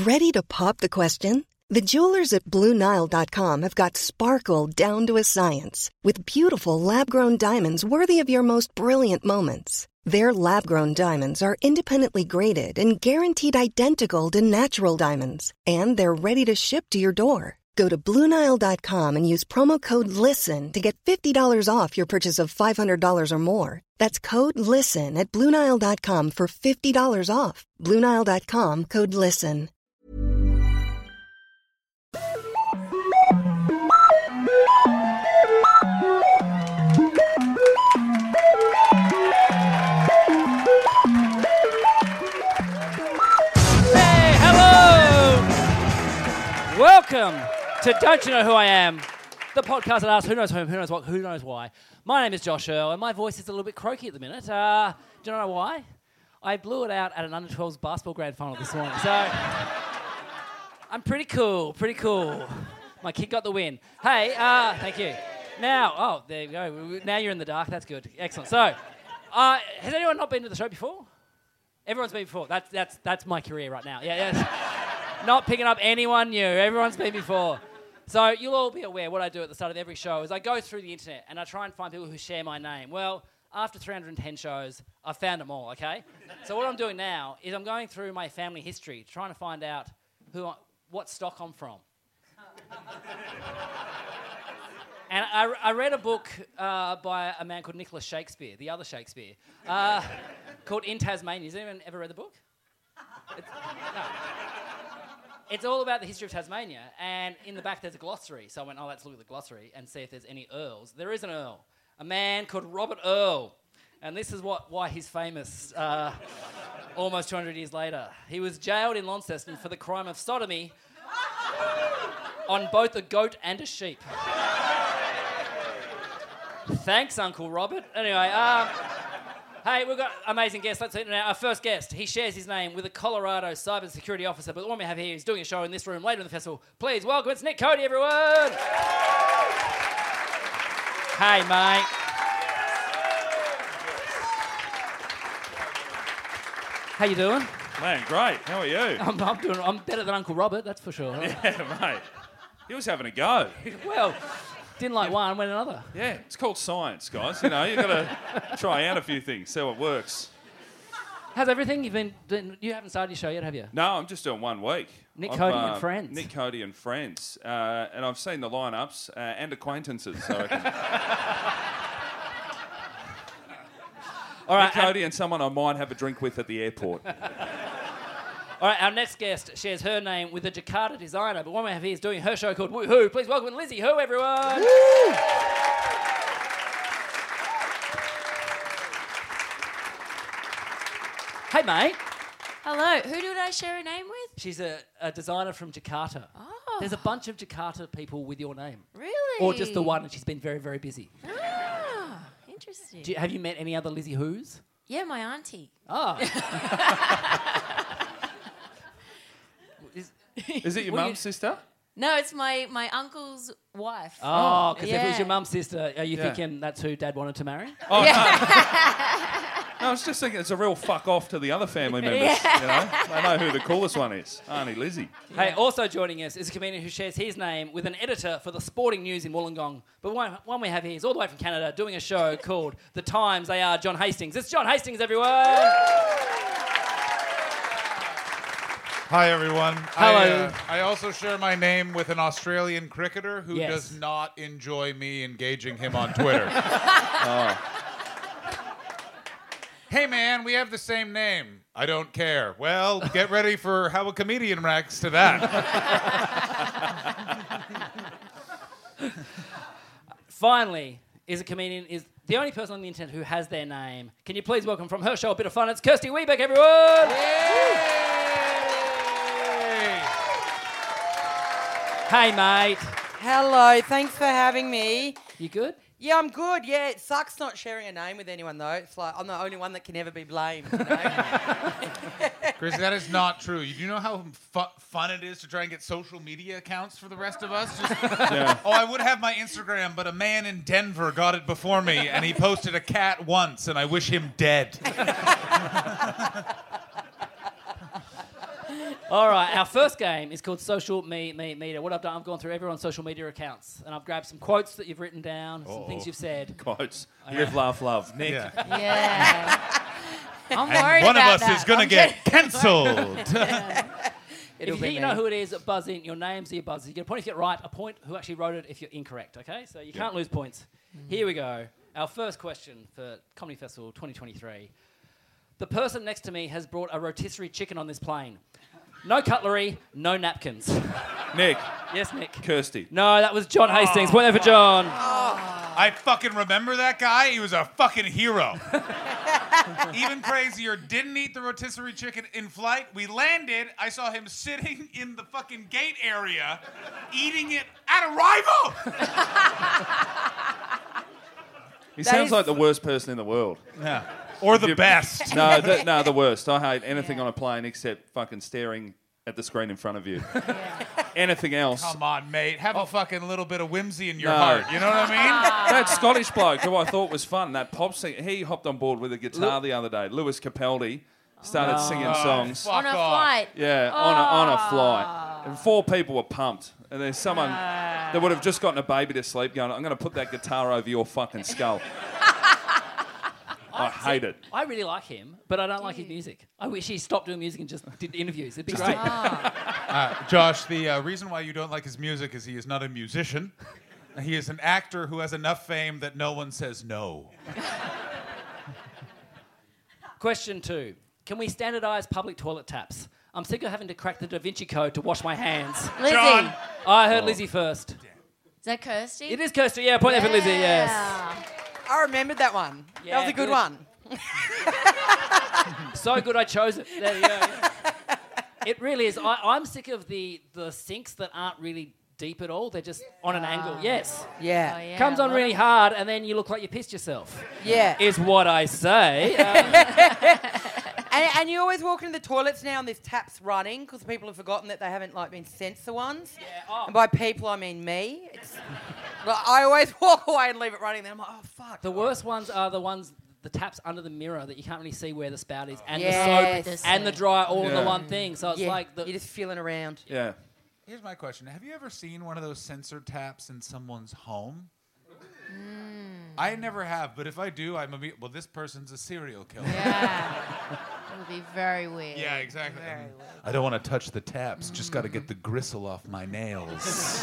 Ready to pop the question? The jewelers at BlueNile.com have got sparkle down to a science with beautiful lab-grown diamonds worthy of your most brilliant moments. Their lab-grown diamonds are independently graded and guaranteed identical to natural diamonds, and they're ready to ship to your door. Go to BlueNile.com and use promo code LISTEN to get $50 off your purchase of $500 or more. That's code LISTEN at BlueNile.com for $50 off. BlueNile.com, code LISTEN. Hey, hello! Welcome to Don't You Know Who I Am, the podcast that asks who knows whom, who knows what, who knows why. My name is Josh Earl, and my voice is a little bit croaky at the minute. Do you know why? I blew it out at an under-12s basketball grand final this morning, so I'm pretty cool. My kid got the win. Hey, thank you. Now, there you go. Now you're in the dark. That's good. Excellent. So, has anyone not been to the show before? Everyone's been before. That's my career right now. Yeah. Not picking up anyone new. Everyone's been before. So you'll all be aware what I do at the start of every show is I go through the internet and I try and find people who share my name. Well, after 310 shows, I've found them all, okay? So what I'm doing now is I'm going through my family history, trying to find out what stock I'm from. And I read a book by a man called Nicholas Shakespeare, the other Shakespeare, called In Tasmania. Has anyone ever read the book? No. It's all about the history of Tasmania, and in the back there's a glossary. So I went, let's look at the glossary and see if there's any earls. There is an earl, a man called Robert Earl, and this is why he's famous almost 200 years later. He was jailed in Launceston for the crime of sodomy on both a goat and a sheep. Thanks, Uncle Robert. Anyway, hey, we've got amazing guests. Let's see now. Our first guest, he shares his name with a Colorado cyber security officer, but the one we have here is doing a show in this room later in the festival. Please welcome, it's Nick Cody, everyone. Hey, mate. How you doing? Man, great. How are you? I'm better than Uncle Robert, that's for sure. Yeah, mate. He was having a go. Well, didn't like one, went another. Yeah, it's called science, guys. You know, you've got to try out a few things, see what works. How's everything? You haven't started your show yet, have you? No, I'm just doing 1 week. Nick Cody and Friends. Nick Cody and Friends. And I've seen the lineups and acquaintances, so I reckon. All right, Nick Cody and someone I might have a drink with at the airport. All right, our next guest shares her name with a Jakarta designer, but one we have here is doing her show called Woohoo. Please welcome Lizzie Who, everyone. Woo! Hey, mate. Hello. Who did I share a name with? She's a designer from Jakarta. Oh. There's a bunch of Jakarta people with your name. Really? Or just the one, and she's been very, very busy. Ah, interesting. Have you met any other Lizzie Who's? Yeah, my auntie. Oh. Is it your mum's sister? No, it's my uncle's wife. Oh, because if it was Yeah. your mum's sister, are you thinking that's who Dad wanted to marry? Oh, no, I was just thinking it's a real fuck off to the other family members. Yeah. You know, they know who the coolest one is. Auntie Lizzie. Hey, also joining us is a comedian who shares his name with an editor for the sporting news in Wollongong. But one we have here is all the way from Canada doing a show called The Times They Are John Hastings. It's John Hastings, everyone! Hi, everyone. Hello. I also share my name with an Australian cricketer who Yes. does not enjoy me engaging him on Twitter. Hey, man, we have the same name. I don't care. Well, get ready for how a comedian reacts to that. Finally, is the only person on the internet who has their name. Can you please welcome from her show A Bit of Fun, it's Kirsty Wiebeck, everyone! Yay! Hey, mate. Hello, thanks for having me. You good? Yeah, I'm good. Yeah, it sucks not sharing a name with anyone, though. It's like I'm the only one that can never be blamed, you know? Chris, that is not true. Do you know how fun it is to try and get social media accounts for the rest of us? Oh, I would have my Instagram, but a man in Denver got it before me, and he posted a cat once, and I wish him dead. All right, our first game is called Social Media. What I've done, I've gone through everyone's social media accounts and I've grabbed some quotes that you've written down, some things you've said. Quotes. Live, laugh, love. Nick. Yeah. I'm And worried one of about us that. is going to get cancelled. If you think you know who it is, buzz in. Your names are your buzzers. You get a point if you get it right, a point who actually wrote it if you're incorrect, okay? So you can't lose points. Here we go. Our first question for Comedy Festival 2023. The person next to me has brought a rotisserie chicken on this plane. No cutlery, no napkins. Nick. Yes, Nick. Kirsty. No, that was John Hastings. Point there for John. I fucking remember that guy. He was a fucking hero. Even crazier, didn't eat the rotisserie chicken in flight. We landed. I saw him sitting in the fucking gate area, eating it at arrival. He sounds like the worst person in the world. Yeah. Or the best. No, the worst. I hate anything on a plane except fucking staring at the screen in front of you. Anything else. Come on, mate. Have a fucking little bit of whimsy in your No. heart. You know what I mean? That Scottish bloke who I thought was fun, that pop singer, he hopped on board with a guitar the other day. Lewis Capaldi started singing songs. Fuck On a off. flight. Yeah, on a flight. And 4 people were pumped. And there's someone that would have just gotten a baby to sleep going, I'm going to put that guitar over your fucking skull. I hate it. I really like him, but I don't like his music. I wish he stopped doing music and just did interviews. It'd be great. Josh, the reason why you don't like his music is he is not a musician. He is an actor who has enough fame that no one says no. Question 2. Can we standardise public toilet taps? I'm sick of having to crack the Da Vinci Code to wash my hands. Lizzie. John. I heard Lizzie first. Is that Kirsty? It is Kirsty. Yeah, point there for Lizzie, yes. I remembered that one. That Yeah, was a good good. one. So good I chose it. There you go. Yeah. It really is. I'm sick of the sinks that aren't really deep at all. They're just on an angle. Yes. Yeah. Oh, yeah. Comes on really hard and then you look like you pissed yourself. Yeah. Is what I say. And you always walk into the toilets now and there's taps running because people have forgotten that they haven't been sensor ones. Yeah, oh. And by people, I mean me. I always walk away and leave it running. Then I'm like, oh, fuck. The worst ones are the taps under the mirror that you can't really see where the spout is, and Yes. the soap and the dryer all in the Yeah. one thing. So it's like you're just feeling around. Yeah. Here's my question. Have you ever seen one of those sensor taps in someone's home? I never have, but if I do, well, this person's a serial killer. Yeah. It would be very weird. Yeah, exactly. Very weird. I don't want to touch the taps. Just got to get the gristle off my nails.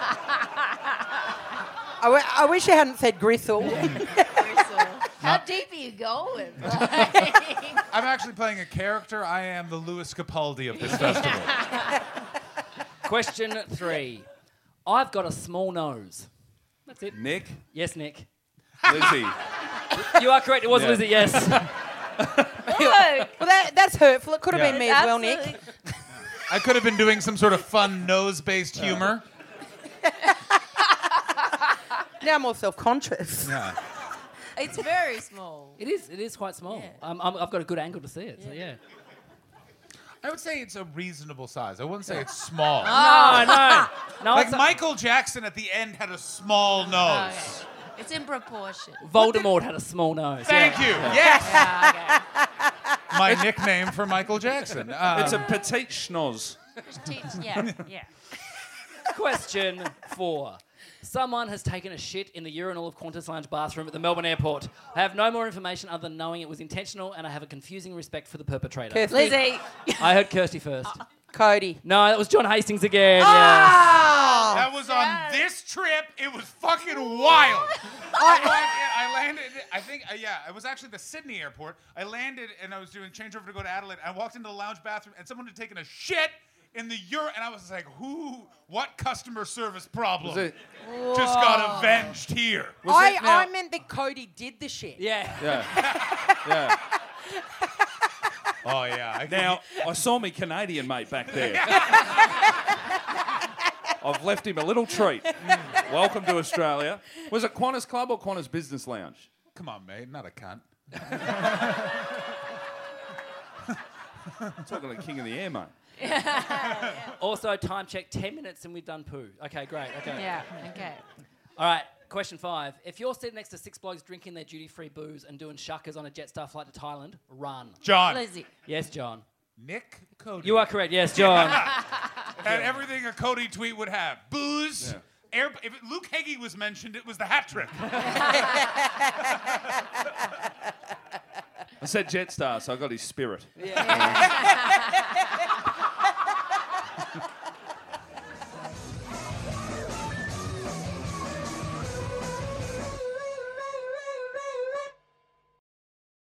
I wish you hadn't said gristle. How deep are you going? I'm actually playing a character. I am the Louis Capaldi of this festival. question 3. I've got a small nose. That's it. Nick. Yes, Nick. Lizzie. You are correct. It was Yeah. Lizzie. Yes. Well, that's hurtful. It could have Yeah. been me as well, Nick. Absolutely. I could have been doing some sort of fun nose-based humor. Now I'm more self-conscious. Yeah. It's very small. It is. It is quite small. Yeah. I've got a good angle to see it. So yeah. I would say it's a reasonable size. I wouldn't say it's small. No. Like it's Michael Jackson at the end had a small nose. Okay. It's in proportion. Voldemort had a small nose. Thank yeah. you. Yes. Yeah, okay. My nickname for Michael Jackson. It's a petite schnoz. Yeah. Question 4. Someone has taken a shit in the urinal of Qantas Lounge bathroom at the Melbourne airport. I have no more information other than knowing it was intentional, and I have a confusing respect for the perpetrator. Kirsty. Lizzie. I heard Kirsty first. Cody. No, that was John Hastings again. Yeah. Oh! That was on this trip. It was fucking wild. I landed, I think, it was actually the Sydney airport. I landed and I was doing changeover to go to Adelaide. I walked into the lounge bathroom and someone had taken a shit in the urine. And I was like, what customer service problem Was it? just got avenged here? I meant that Cody did the shit. Yeah. Yeah. Yeah. Oh, yeah. Now, I saw me Canadian mate back there. I've left him a little treat. Welcome to Australia. Was it Qantas Club or Qantas Business Lounge? Come on, mate. Not a cunt. Talking to King of the Air, mate. Also, time check, 10 minutes and we've done poo. Okay, great. Okay. Yeah. Okay. All right, question 5. If you're sitting next to 6 blokes drinking their duty-free booze and doing shuckers on a Jetstar flight to Thailand, run. John. Lizzie. Yes, John. Nick Cody. You are correct. Yes, John. Had everything a Cody tweet would have. Booze. Yeah. If Luke Heggie was mentioned, it was the hat trick. I said Jetstar, so I got his spirit. Yeah.